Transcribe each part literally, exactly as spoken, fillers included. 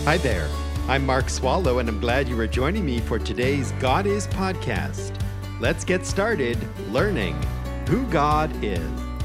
Hi there. I'm Mark Swallow, and I'm glad you are joining me for today's God Is podcast. Let's get started learning who God is.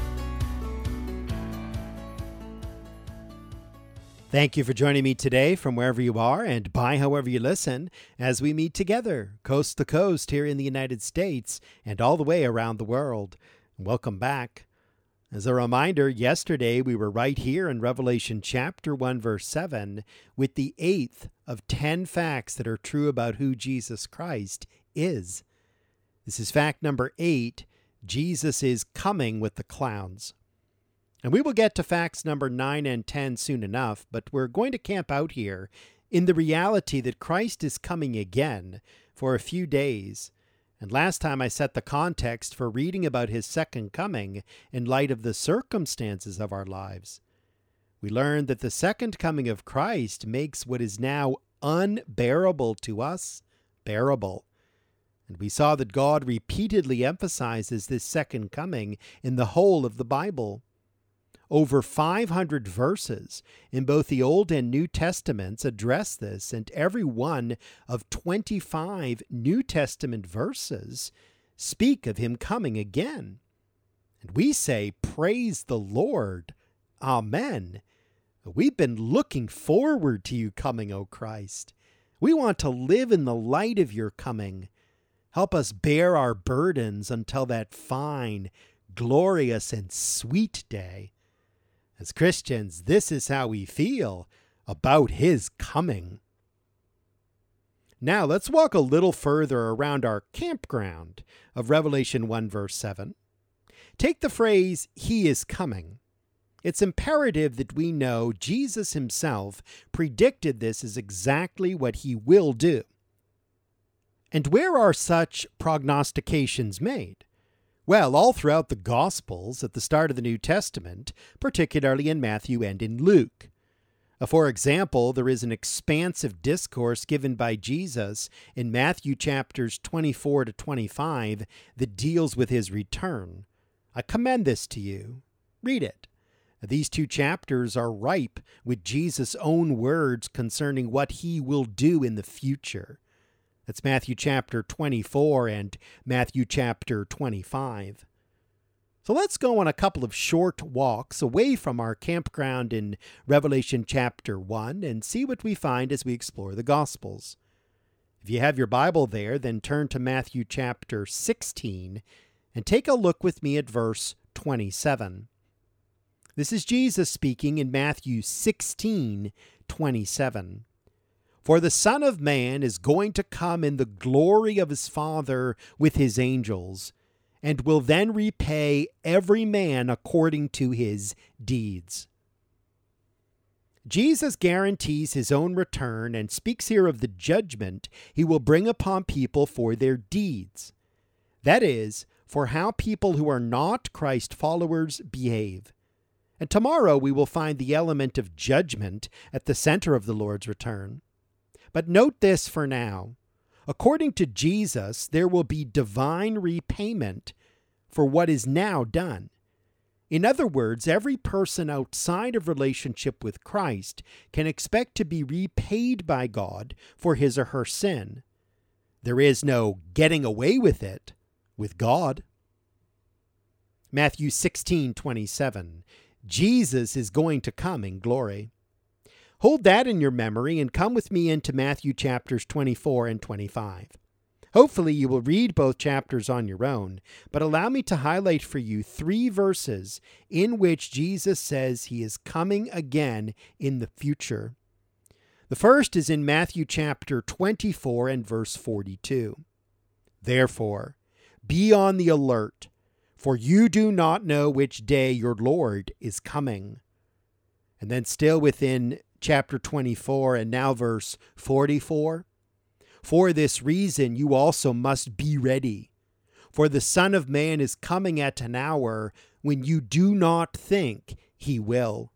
Thank you for joining me today from wherever you are and by however you listen as we meet together, coast to coast here in the United States and all the way around the world. Welcome back. As a reminder, yesterday we were right here in Revelation chapter one, verse seven, with the eighth of ten facts that are true about who Jesus Christ is. This is fact number eight. Jesus is coming with the clouds. And we will get to facts number nine and ten soon enough, but we're going to camp out here in the reality that Christ is coming again for a few days. And last time I set the context for reading about his second coming in light of the circumstances of our lives. We learned that the second coming of Christ makes what is now unbearable to us bearable. And we saw that God repeatedly emphasizes this second coming in the whole of the Bible. Over five hundred verses in both the Old and New Testaments address this, and every one of twenty-five New Testament verses speak of him coming again. And we say, praise the Lord. Amen. We've been looking forward to you coming, O Christ. We want to live in the light of your coming. Help us bear our burdens until that fine, glorious, and sweet day. As Christians, this is how we feel about his coming. Now let's walk a little further around our campground of Revelation one, verse seven. Take the phrase, he is coming. It's imperative that we know Jesus himself predicted this as exactly what he will do. And where are such prognostications made? Well, all throughout the Gospels at the start of the New Testament, particularly in Matthew and in Luke. For example, there is an expansive discourse given by Jesus in Matthew chapters twenty-four to twenty-five that deals with his return. I commend this to you. Read it. These two chapters are ripe with Jesus' own words concerning what he will do in the future. That's Matthew chapter twenty-four and Matthew chapter twenty-five. So let's go on a couple of short walks away from our campground in Revelation chapter one and see what we find as we explore the Gospels. If you have your Bible there, then turn to Matthew chapter sixteen and take a look with me at verse twenty-seven. This is Jesus speaking in Matthew sixteen twenty-seven. For the Son of Man is going to come in the glory of his Father with his angels, and will then repay every man according to his deeds. Jesus guarantees his own return and speaks here of the judgment he will bring upon people for their deeds. That is, for how people who are not Christ followers behave. And tomorrow we will find the element of judgment at the center of the Lord's return. But note this for now. According to Jesus, there will be divine repayment for what is now done. In other words, every person outside of relationship with Christ can expect to be repaid by God for his or her sin. There is no getting away with it with God. Matthew sixteen twenty-seven. Jesus is going to come in glory. Hold that in your memory and come with me into Matthew chapters twenty-four and twenty-five. Hopefully you will read both chapters on your own, but allow me to highlight for you three verses in which Jesus says he is coming again in the future. The first is in Matthew chapter twenty-four and verse forty-two. Therefore, be on the alert, for you do not know which day your Lord is coming. And then still within chapter twenty-four and now verse forty-four. For this reason you also must be ready, for the Son of Man is coming at an hour when you do not think he will.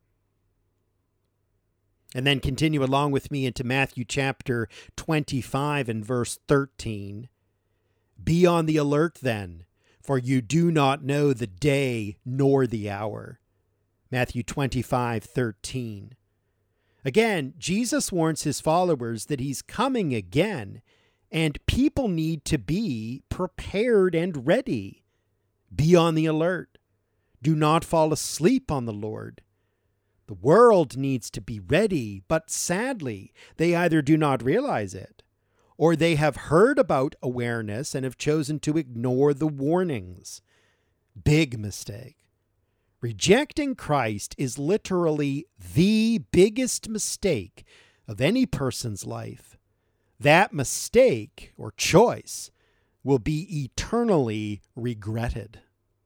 And then continue along with me into Matthew chapter twenty-five and verse thirteen. Be on the alert then, for you do not know the day nor the hour. Matthew twenty-five thirteen. Again, Jesus warns his followers that he's coming again, and people need to be prepared and ready. Be on the alert. Do not fall asleep on the Lord. The world needs to be ready, but sadly, they either do not realize it, or they have heard about awareness and have chosen to ignore the warnings. Big mistake. Rejecting Christ is literally the biggest mistake of any person's life. That mistake, or choice, will be eternally regretted.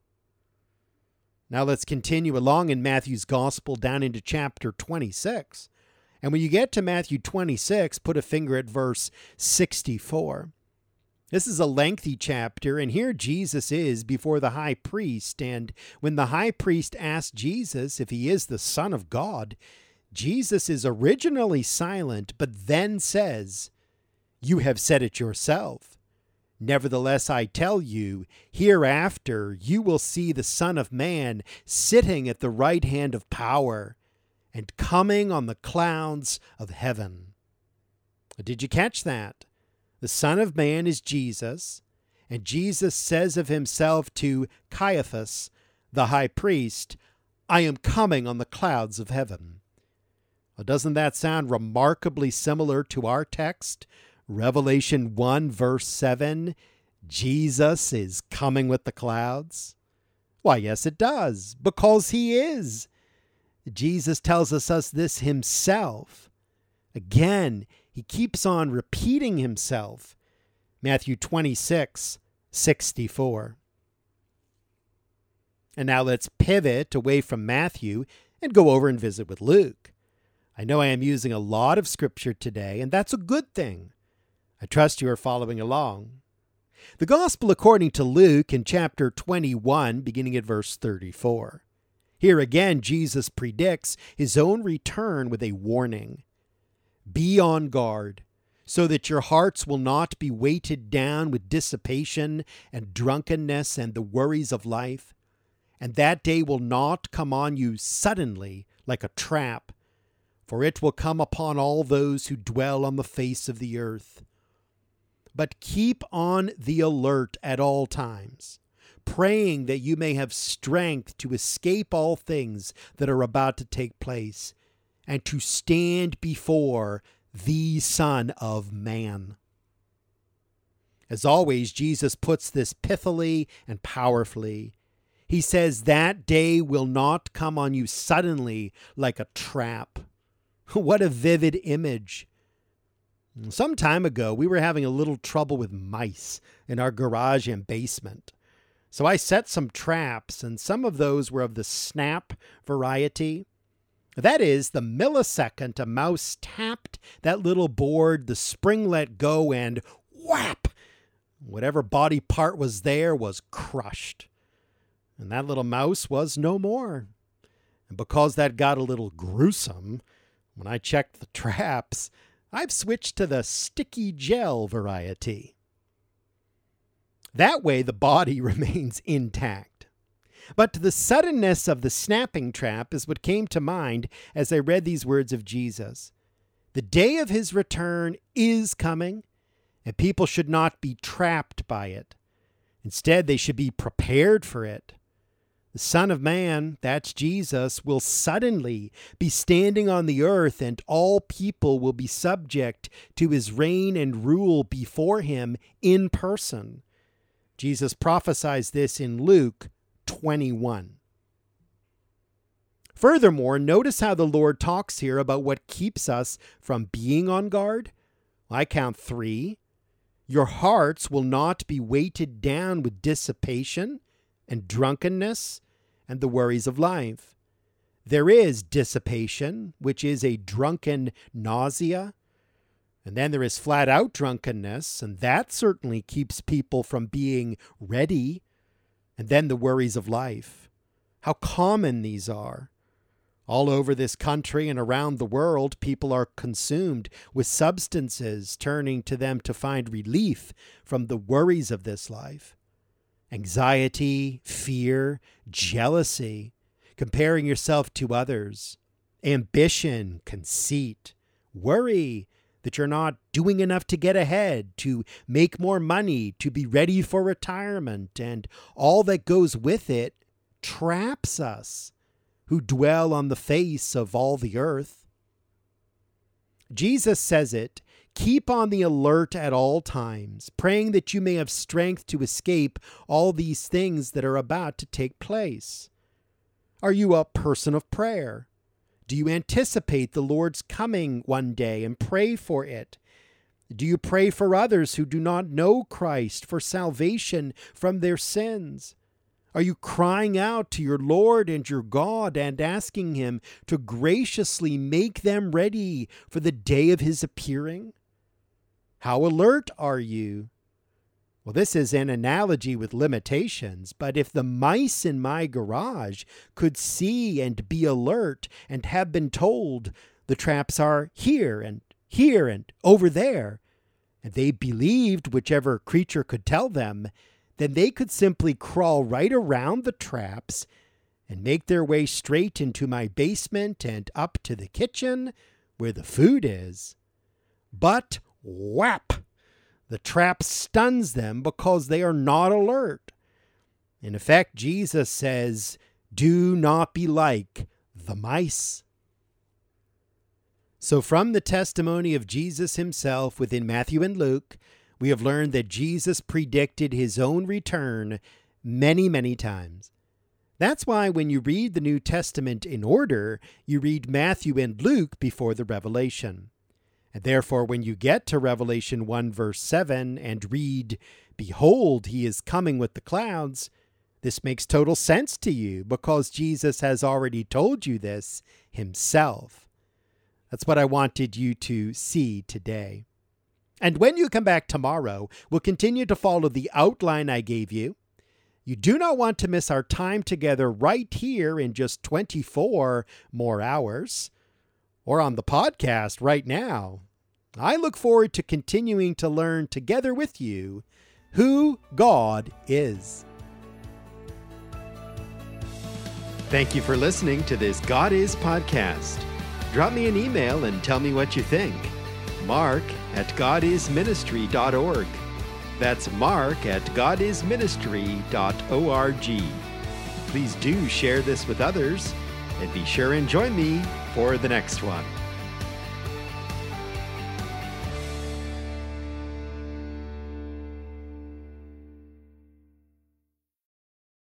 Now let's continue along in Matthew's Gospel down into chapter twenty-six. And when you get to Matthew twenty-six, put a finger at verse sixty-four. This is a lengthy chapter, and here Jesus is before the high priest. And when the high priest asks Jesus if he is the Son of God, Jesus is originally silent, but then says, "You have said it yourself. Nevertheless, I tell you, hereafter you will see the Son of Man sitting at the right hand of power and coming on the clouds of heaven." Did you catch that? The Son of Man is Jesus, and Jesus says of himself to Caiaphas, the high priest, "I am coming on the clouds of heaven." Well, doesn't that sound remarkably similar to our text? Revelation one, verse seven, Jesus is coming with the clouds? Why, yes, it does, because he is. Jesus tells us, us this himself. Again, he keeps on repeating himself. Matthew twenty-six, sixty-four. And now let's pivot away from Matthew and go over and visit with Luke. I know I am using a lot of scripture today, and that's a good thing. I trust you are following along. The Gospel according to Luke in chapter twenty-one, beginning at verse thirty-four. Here again, Jesus predicts his own return with a warning. Be on guard, so that your hearts will not be weighted down with dissipation and drunkenness and the worries of life, and that day will not come on you suddenly like a trap, for it will come upon all those who dwell on the face of the earth. But keep on the alert at all times, praying that you may have strength to escape all things that are about to take place, and to stand before the Son of Man. As always, Jesus puts this pithily and powerfully. He says that day will not come on you suddenly like a trap. What a vivid image. Some time ago, we were having a little trouble with mice in our garage and basement. So I set some traps, and some of those were of the snap variety. That is, the millisecond a mouse tapped that little board, the spring let go, and whap! Whatever body part was there was crushed. And that little mouse was no more. And because that got a little gruesome, when I checked the traps, I've switched to the sticky gel variety. That way the body remains intact. But the suddenness of the snapping trap is what came to mind as I read these words of Jesus. The day of his return is coming, and people should not be trapped by it. Instead, they should be prepared for it. The Son of Man, that's Jesus, will suddenly be standing on the earth, and all people will be subject to his reign and rule before him in person. Jesus prophesies this in Luke twenty-one. Furthermore, notice how the Lord talks here about what keeps us from being on guard. I count three. Your hearts will not be weighted down with dissipation and drunkenness and the worries of life. There is dissipation, which is a drunken nausea. And then there is flat out drunkenness, and that certainly keeps people from being ready. And then the worries of life. How common these are. All over this country and around the world, people are consumed with substances, turning to them to find relief from the worries of this life. Anxiety, fear, jealousy, comparing yourself to others, ambition, conceit, worry that you're not doing enough to get ahead, to make more money, to be ready for retirement, and all that goes with it traps us who dwell on the face of all the earth. Jesus says it, keep on the alert at all times, praying that you may have strength to escape all these things that are about to take place. Are you a person of prayer? Do you anticipate the Lord's coming one day and pray for it? Do you pray for others who do not know Christ for salvation from their sins? Are you crying out to your Lord and your God and asking Him to graciously make them ready for the day of His appearing? How alert are you? Well, this is an analogy with limitations, but if the mice in my garage could see and be alert and have been told the traps are here and here and over there, and they believed whichever creature could tell them, then they could simply crawl right around the traps and make their way straight into my basement and up to the kitchen where the food is. But whap! The trap stuns them because they are not alert. In effect, Jesus says, do not be like the mice. So from the testimony of Jesus himself within Matthew and Luke, we have learned that Jesus predicted his own return many, many times. That's why when you read the New Testament in order, you read Matthew and Luke before the Revelation. And therefore, when you get to Revelation one verse seven and read, behold, he is coming with the clouds, this makes total sense to you because Jesus has already told you this himself. That's what I wanted you to see today. And when you come back tomorrow, we'll continue to follow the outline I gave you. You do not want to miss our time together right here in just twenty-four more hours, or on the podcast right now. I look forward to continuing to learn together with you who God is. Thank you for listening to this God Is podcast. Drop me an email and tell me what you think. Mark at god is ministry dot org. That's Mark at god is ministry dot org. Please do share this with others, and be sure and join me for the next one.